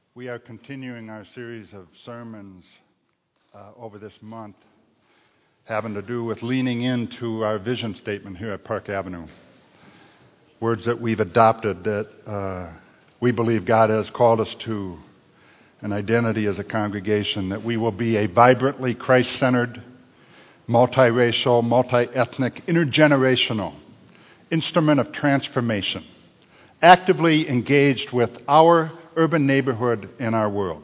We are continuing our series of sermons over this month having to do with leaning into our vision statement here at Park Avenue. Words that we've adopted that we believe God has called us to, an identity as a congregation, that we will be a vibrantly Christ-centered, multiracial, multi-ethnic, intergenerational instrument of transformation, actively engaged with our urban neighborhood and our world.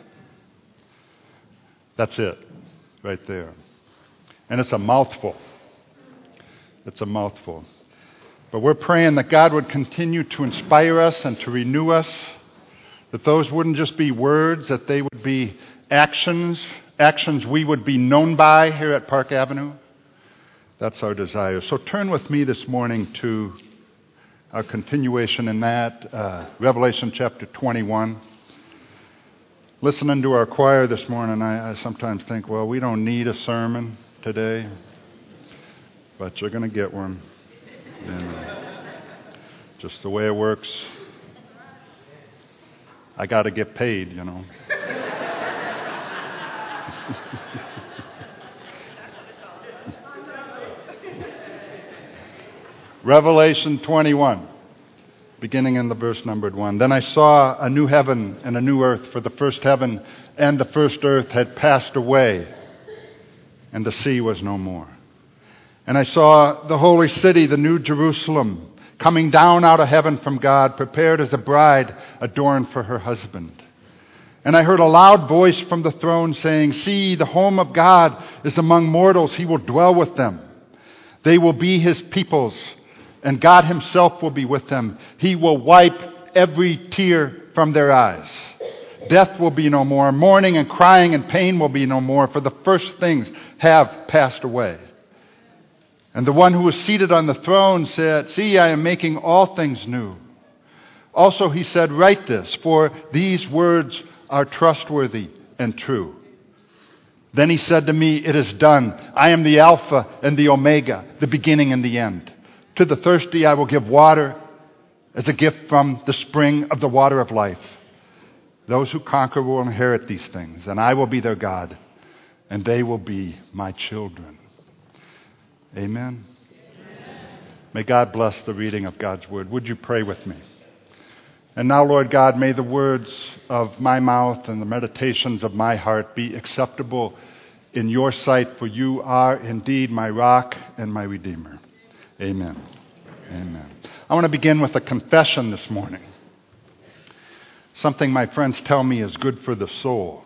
That's it, right there. And it's a mouthful. It's a mouthful. But we're praying that God would continue to inspire us and to renew us, that those wouldn't just be words, that they would be actions we would be known by here at Park Avenue. That's our desire. So turn with me this morning to our continuation in that, Revelation chapter 21. Listening to our choir this morning, I sometimes think, well, we don't need a sermon today, but you're going to get one. And just the way it works. I got to get paid, you know. Revelation 21, beginning in the verse numbered 1. Then I saw a new heaven and a new earth, for the first heaven and the first earth had passed away, and the sea was no more. And I saw the holy city, the new Jerusalem, coming down out of heaven from God, prepared as a bride adorned for her husband. And I heard a loud voice from the throne saying, "See, the home of God is among mortals. He will dwell with them. They will be his peoples, and God himself will be with them. He will wipe every tear from their eyes. Death will be no more. Mourning and crying and pain will be no more, for the first things have passed away." And the one who was seated on the throne said, "See, I am making all things new." Also he said, "Write this, for these words are trustworthy and true." Then he said to me, "It is done. I am the Alpha and the Omega, the beginning and the end. To the thirsty I will give water as a gift from the spring of the water of life. Those who conquer will inherit these things, and I will be their God, and they will be my children." Amen. May God bless the reading of God's word. Would you pray with me? And now, Lord God, may the words of my mouth and the meditations of my heart be acceptable in your sight, for you are indeed my rock and my redeemer. Amen. Amen. I want to begin with a confession this morning. Something my friends tell me is good for the soul.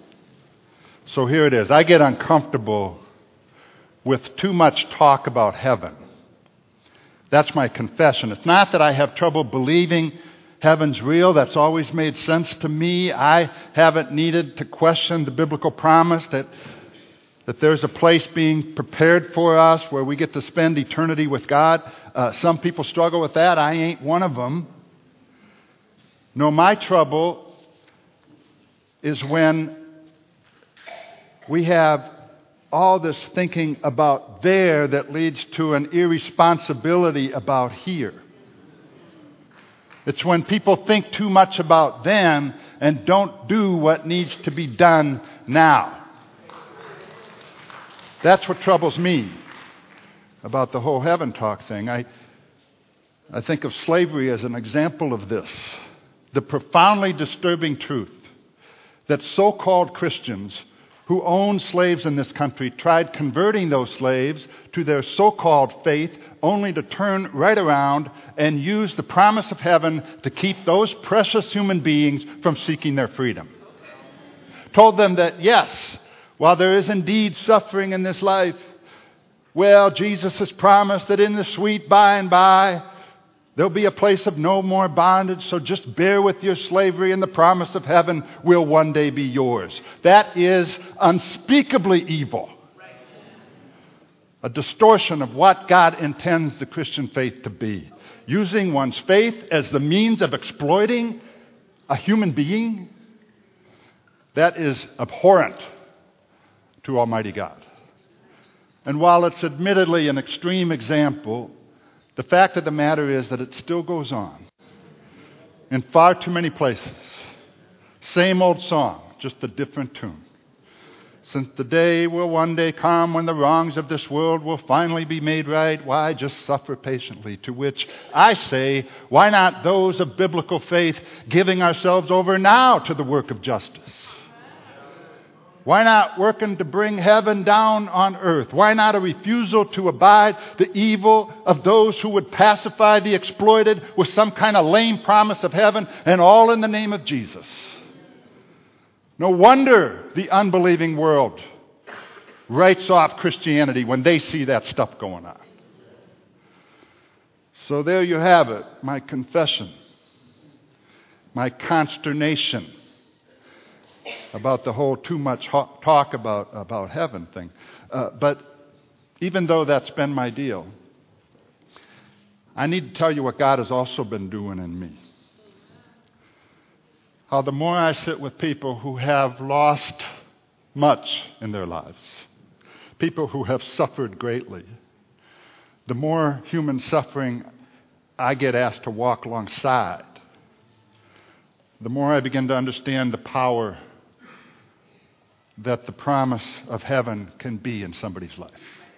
So here it is. I get uncomfortable with too much talk about heaven. That's my confession. It's not that I have trouble believing heaven's real. That's always made sense to me. I haven't needed to question the biblical promise that there's a place being prepared for us where we get to spend eternity with God. Some people struggle with that. I ain't one of them. No, my trouble is when we have all this thinking about there that leads to an irresponsibility about here. It's when people think too much about then and don't do what needs to be done now. That's what troubles me about the whole heaven talk thing. I think of slavery as an example of this. The profoundly disturbing truth that so-called Christians who owned slaves in this country tried converting those slaves to their so-called faith only to turn right around and use the promise of heaven to keep those precious human beings from seeking their freedom. Told them that, yes, while there is indeed suffering in this life, well, Jesus has promised that in the sweet by and by, there'll be a place of no more bondage, so just bear with your slavery and the promise of heaven will one day be yours. That is unspeakably evil. A distortion of what God intends the Christian faith to be. Using one's faith as the means of exploiting a human being, that is abhorrent to Almighty God. And while it's admittedly an extreme example, the fact of the matter is that it still goes on in far too many places. Same old song, just a different tune. Since the day will one day come when the wrongs of this world will finally be made right, why just suffer patiently? To which I say, why not those of biblical faith giving ourselves over now to the work of justice? Why not working to bring heaven down on earth? Why not a refusal to abide the evil of those who would pacify the exploited with some kind of lame promise of heaven, and all in the name of Jesus? No wonder the unbelieving world writes off Christianity when they see that stuff going on. So there you have it, my confession, my consternation about the whole too much talk about heaven thing. But even though that's been my deal, I need to tell you what God has also been doing in me. How the more I sit with people who have lost much in their lives, people who have suffered greatly, the more human suffering I get asked to walk alongside, the more I begin to understand the power that the promise of heaven can be in somebody's life.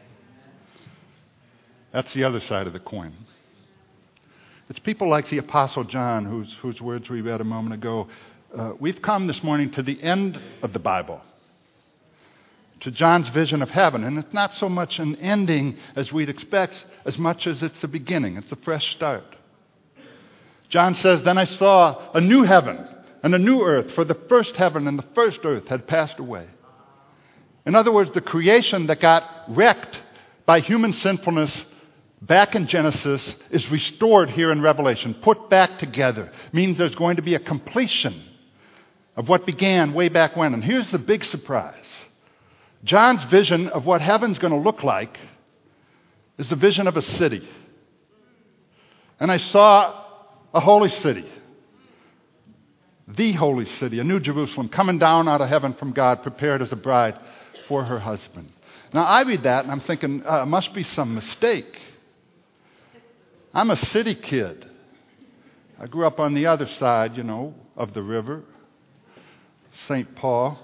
That's the other side of the coin. It's people like the Apostle John, whose words we read a moment ago. We've come this morning to the end of the Bible, to John's vision of heaven. And it's not so much an ending as we'd expect, as much as it's a beginning. It's a fresh start. John says, "Then I saw a new heaven and a new earth, for the first heaven and the first earth had passed away." In other words, the creation that got wrecked by human sinfulness back in Genesis is restored here in Revelation, put back together. Means there's going to be a completion of what began way back when. And here's the big surprise. John's vision of what heaven's going to look like is the vision of a city. And I saw a holy city, the holy city, a new Jerusalem, coming down out of heaven from God, prepared as a bride for her husband. Now I read that and I'm thinking, it must be some mistake. I'm a city kid. I grew up on the other side, of the river, St. Paul.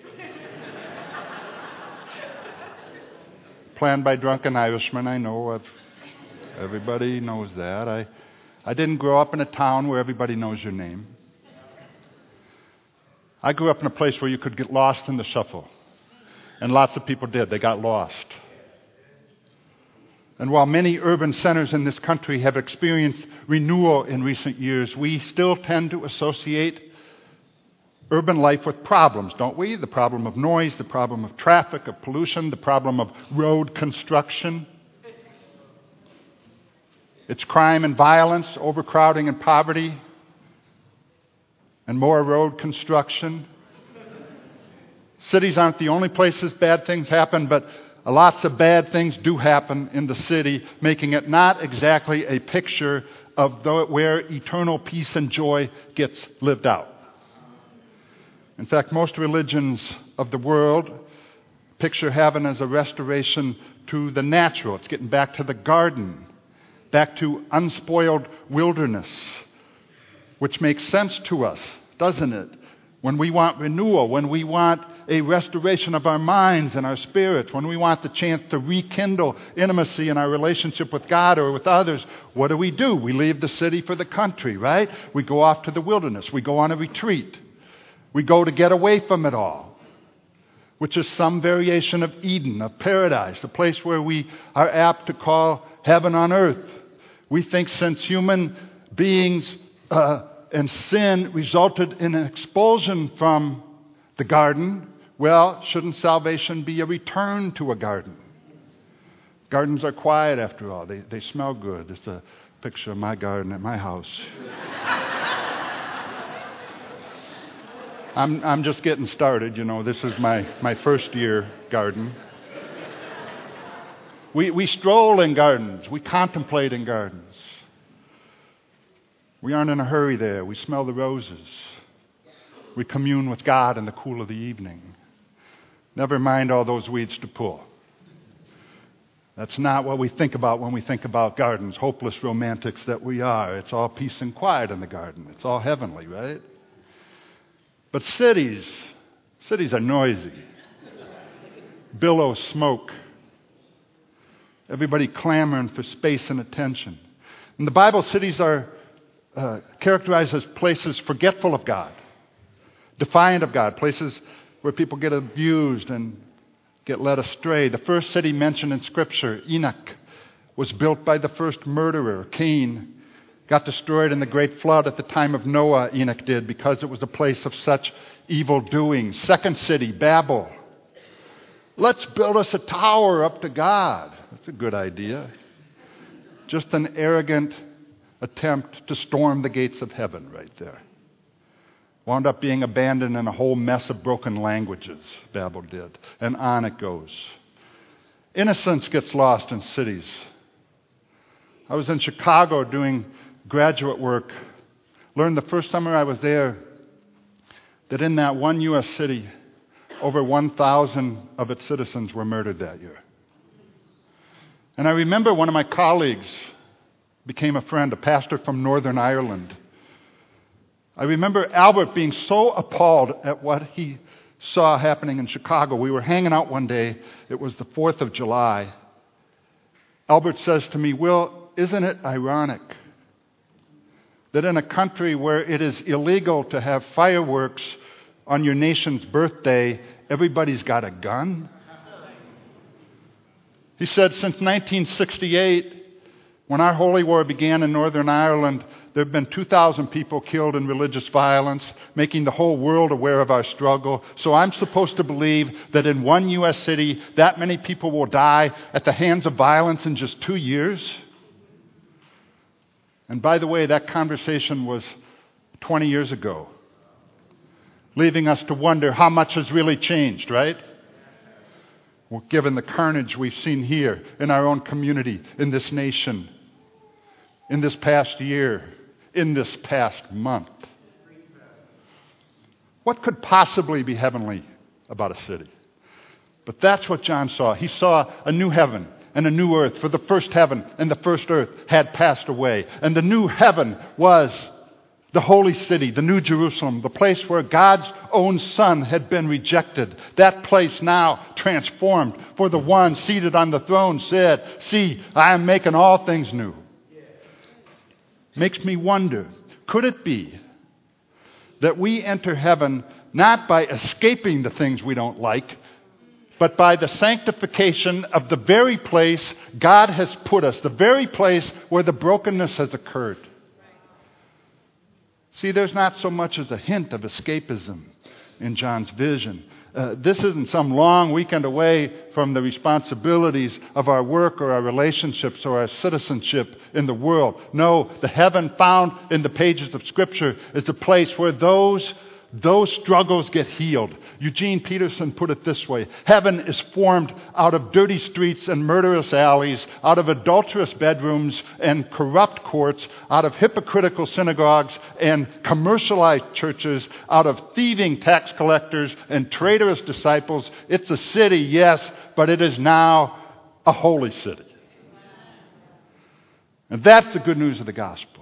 Planned by drunken Irishmen, I know. Everybody knows that. I didn't grow up in a town where everybody knows your name. I grew up in a place where you could get lost in the shuffle. And lots of people did. They got lost. And while many urban centers in this country have experienced renewal in recent years, we still tend to associate urban life with problems, don't we? The problem of noise, the problem of traffic, of pollution, the problem of road construction. It's crime and violence, overcrowding and poverty, and more road construction. Cities aren't the only places bad things happen, but lots of bad things do happen in the city, making it not exactly a picture of where eternal peace and joy gets lived out. In fact, most religions of the world picture heaven as a restoration to the natural. It's getting back to the garden, back to unspoiled wilderness, which makes sense to us, doesn't it? When we want renewal, when we want a restoration of our minds and our spirits, when we want the chance to rekindle intimacy in our relationship with God or with others, what do? We leave the city for the country, right? We go off to the wilderness. We go on a retreat. We go to get away from it all, which is some variation of Eden, of paradise, a place where we are apt to call heaven on earth. We think since human beings and sin resulted in an expulsion from the garden, well, shouldn't salvation be a return to a garden? Gardens are quiet after all. They smell good. It's a picture of my garden at my house. I'm just getting started, This is my first year garden. We stroll in gardens. We contemplate in gardens. We aren't in a hurry there. We smell the roses. We commune with God in the cool of the evening. Never mind all those weeds to pull. That's not what we think about when we think about gardens, hopeless romantics that we are. It's all peace and quiet in the garden. It's all heavenly, right? But cities are noisy. Billow smoke. Everybody clamoring for space and attention. In the Bible, cities are characterized as places forgetful of God, defiant of God, places where people get abused and get led astray. The first city mentioned in Scripture, Enoch, was built by the first murderer, Cain. Got destroyed in the great flood at the time of Noah, Enoch did, because it was a place of such evil doing. Second city, Babel. Let's build us a tower up to God. That's a good idea. Just an arrogant attempt to storm the gates of heaven right there. Wound up being abandoned in a whole mess of broken languages, Babel did. And on it goes. Innocence gets lost in cities. I was in Chicago doing graduate work. Learned the first summer I was there that in that one U.S. city, over 1,000 of its citizens were murdered that year. And I remember one of my colleagues became a friend, a pastor from Northern Ireland. I remember Albert being so appalled at what he saw happening in Chicago. We were hanging out one day. It was the 4th of July. Albert says to me, "Will, isn't it ironic that in a country where it is illegal to have fireworks on your nation's birthday, everybody's got a gun?" He said, since 1968, when our holy war began in Northern Ireland, there have been 2,000 people killed in religious violence, making the whole world aware of our struggle. So I'm supposed to believe that in one U.S. city, that many people will die at the hands of violence in just 2 years? And by the way, that conversation was 20 years ago, leaving us to wonder how much has really changed, right? Well, given the carnage we've seen here in our own community, in this nation, in this past year, in this past month. What could possibly be heavenly about a city? But that's what John saw. He saw a new heaven and a new earth, for the first heaven and the first earth had passed away. And the new heaven was the holy city, the New Jerusalem, the place where God's own Son had been rejected. That place now transformed, for the one seated on the throne said, "See, I am making all things new." Makes me wonder, could it be that we enter heaven not by escaping the things we don't like, but by the sanctification of the very place God has put us, the very place where the brokenness has occurred? See, there's not so much as a hint of escapism in John's vision. This isn't some long weekend away from the responsibilities of our work or our relationships or our citizenship in the world. No, the heaven found in the pages of Scripture is the place where those struggles get healed. Eugene Peterson put it this way: heaven is formed out of dirty streets and murderous alleys, out of adulterous bedrooms and corrupt courts, out of hypocritical synagogues and commercialized churches, out of thieving tax collectors and traitorous disciples. It's a city, yes, but it is now a holy city. And that's the good news of the gospel.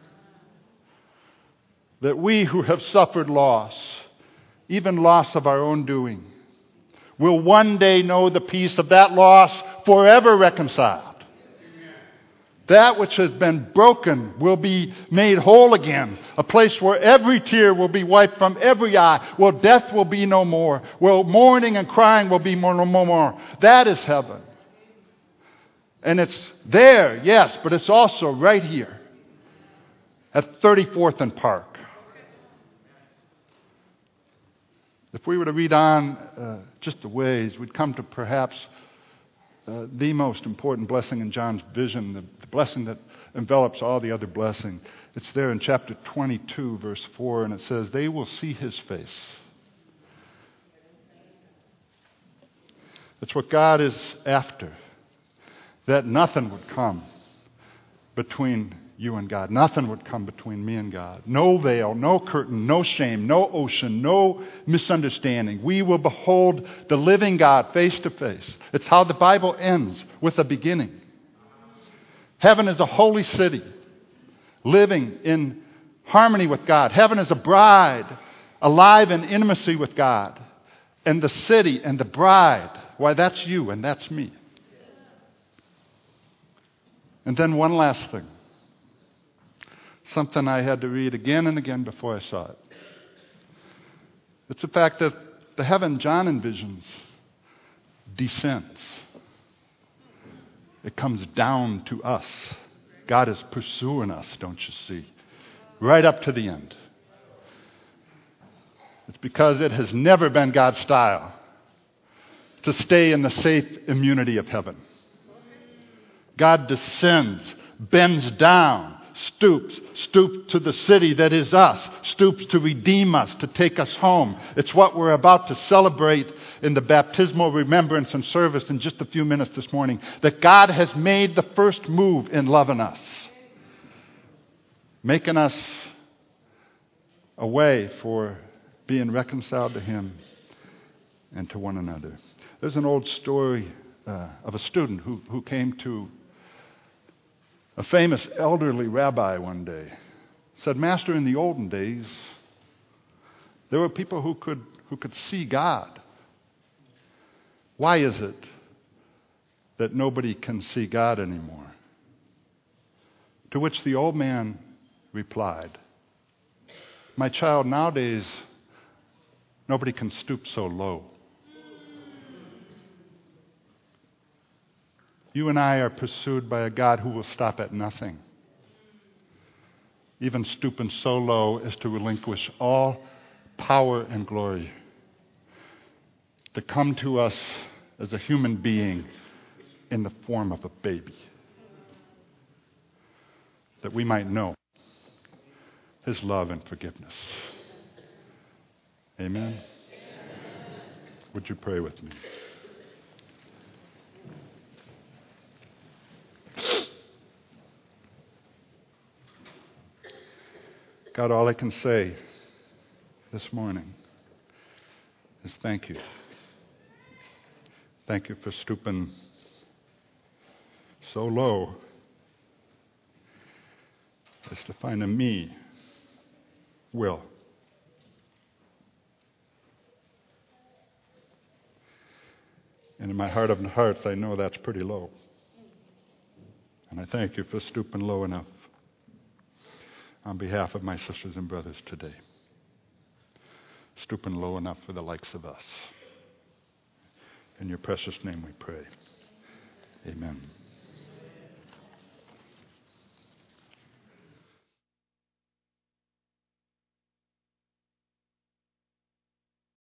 That we who have suffered loss, even loss of our own doing, will one day know the peace of that loss, forever reconciled. That which has been broken will be made whole again. A place where every tear will be wiped from every eye. Where death will be no more. Where mourning and crying will be no more. That is heaven. And it's there, yes, but it's also right here at 34th and Park. If we were to read on just the ways, we'd come to perhaps the most important blessing in John's vision, the blessing that envelops all the other blessing. It's there in chapter 22, verse 4, and it says, "They will see his face." That's what God is after, that nothing would come between you and God. Nothing would come between me and God. No veil, no curtain, no shame, no ocean, no misunderstanding. We will behold the living God face to face. It's how the Bible ends, with a beginning. Heaven is a holy city, living in harmony with God. Heaven is a bride alive in intimacy with God, and the city and the bride. Why, that's you and that's me. And then one last thing. Something I had to read again and again before I saw it. It's the fact that the heaven John envisions descends. It comes down to us. God is pursuing us, don't you see? Right up to the end. It's because it has never been God's style to stay in the safe immunity of heaven. God descends, bends down, stoops to the city that is us, stoops to redeem us, to take us home. It's what we're about to celebrate in the baptismal remembrance and service in just a few minutes this morning, that God has made the first move in loving us, making us a way for being reconciled to Him and to one another. There's an old story of a student who came to a famous elderly rabbi one day. Said, "Master, in the olden days, there were people who could see God. Why is it that nobody can see God anymore?" To which the old man replied, "My child, nowadays, nobody can stoop so low. You and I are pursued by a God who will stop at nothing, even stooping so low as to relinquish all power and glory, to come to us as a human being in the form of a baby, that we might know His love and forgiveness." Amen? Would you pray with me? God, all I can say this morning is thank you. Thank you for stooping so low as to find in me will. And in my heart of hearts, I know that's pretty low. And I thank you for stooping low enough on behalf of my sisters and brothers today. Stooping low enough for the likes of us. In your precious name we pray. Amen.